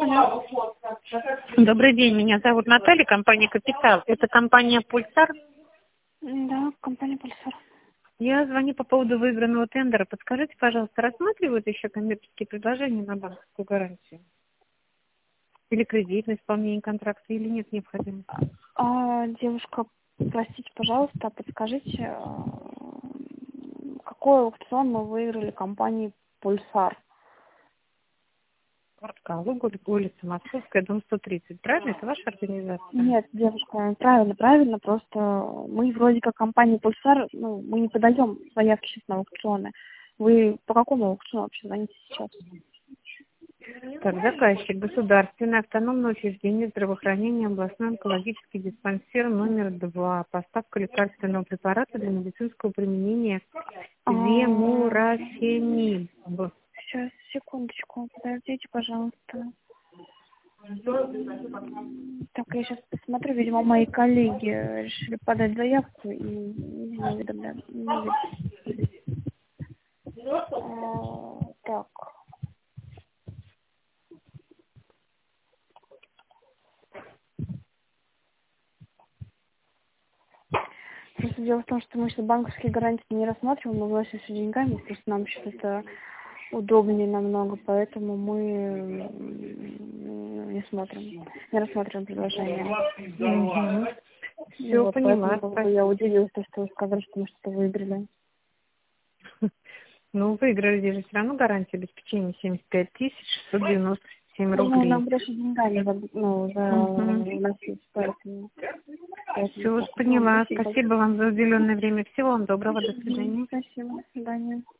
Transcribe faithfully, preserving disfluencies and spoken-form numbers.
Алло. Добрый день, меня зовут Наталья, компания «Капитал». Это компания «Пульсар». Да, компания «Пульсар». Я звоню по поводу выигранного тендера. Подскажите, пожалуйста, рассматривают еще коммерческие предложения на банковскую гарантию? Или кредит на исполнение контракта, или нет необходимости? А, девушка, простите, пожалуйста, подскажите, а, какой аукцион мы выиграли компании «Пульсар»? Квартал, улица Московская, дом сто тридцать. Правильно? Это ваша организация? Нет, девушка, правильно, правильно, просто мы вроде как компания «Пульсар», ну, мы не подаем заявки сейчас на аукционы. Вы по какому аукциону вообще звоните сейчас? Так, заказчик, государственное автономное учреждение здравоохранения, областной онкологический диспансер номер два. Поставка лекарственного препарата для медицинского применения Вемурafenib. Сейчас, секундочку, подождите, пожалуйста. Так, я сейчас посмотрю, видимо, мои коллеги решили подать заявку и не уведомляют. А, так. Просто дело в том, что мы сейчас банковские гарантии не рассматриваем, мы вносим все деньгами, просто нам сейчас это удобнее намного, поэтому мы не смотрим, не рассматриваем предложение. Угу. Все, Вот, поняла. поэтому я удивилась, что вы сказали, что мы что-то выиграли. Ну, выиграли здесь же все равно гарантия обеспечения семьдесят пять тысяч шестьсот девяносто семь Ну, рублей. нам больше деньгами, за- ну, за Угу. носить, поэтому... Все, поняла. Спасибо вам за уделенное время. Всего вам доброго. До свидания. Спасибо. До свидания.